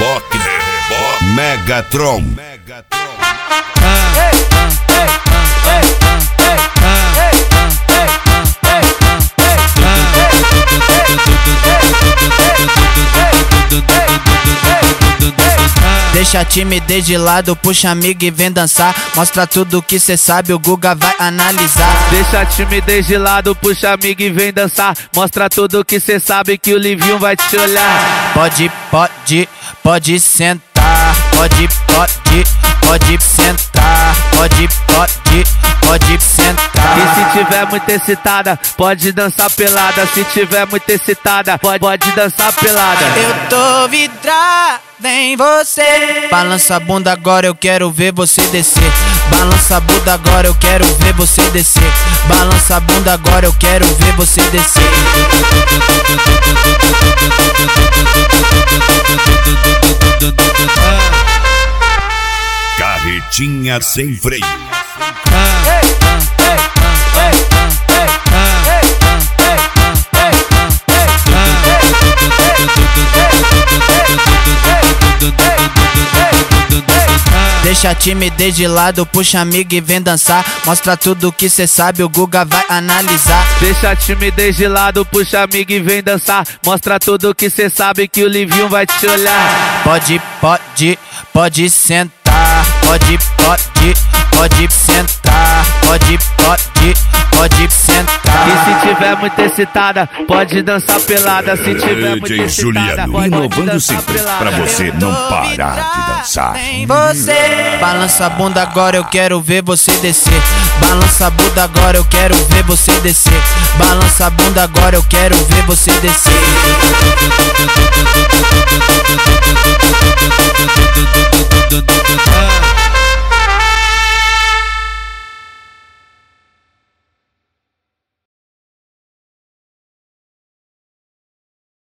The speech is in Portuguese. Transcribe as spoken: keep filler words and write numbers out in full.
reboque, reboque. Megatron. Deixa a timidez de lado, puxa amigo e vem dançar. Mostra tudo que cê sabe, o Guga vai analisar. Deixa a timidez de lado, puxa amigo e vem dançar. Mostra tudo que cê sabe, que o Livinho vai te olhar. Pode, pode, pode sentar. Pode, pode, pode sentar. Pode, pode, pode sentar. E se tiver muito excitada, pode dançar pelada. Se tiver muito excitada, pode, pode dançar pelada. Eu tô vidrada em você. Balança a bunda agora, eu quero ver você descer. Balança a bunda agora, eu quero ver você descer. Balança a bunda agora, eu quero ver você descer. Carretinha sem freio. Deixa a timidez de lado, puxa amigo e vem dançar. Mostra tudo que cê sabe, o Guga vai analisar. Deixa a timidez de lado, puxa amigo e vem dançar. Mostra tudo que cê sabe, que o Livinho vai te olhar. Pode, pode, pode sentar. Pode, pode, pode sentar. Pode, pode, pode sentar. E se tiver muito excitada, pode dançar pelada. Se tiver muito D J excitada, Juliano, pode inovando dançar sempre pelada. pra você não parar de dançar. Em você. Balança a bunda agora, eu quero ver você descer. Balança a bunda agora, eu quero ver você descer. Balança a bunda agora, eu quero ver você descer.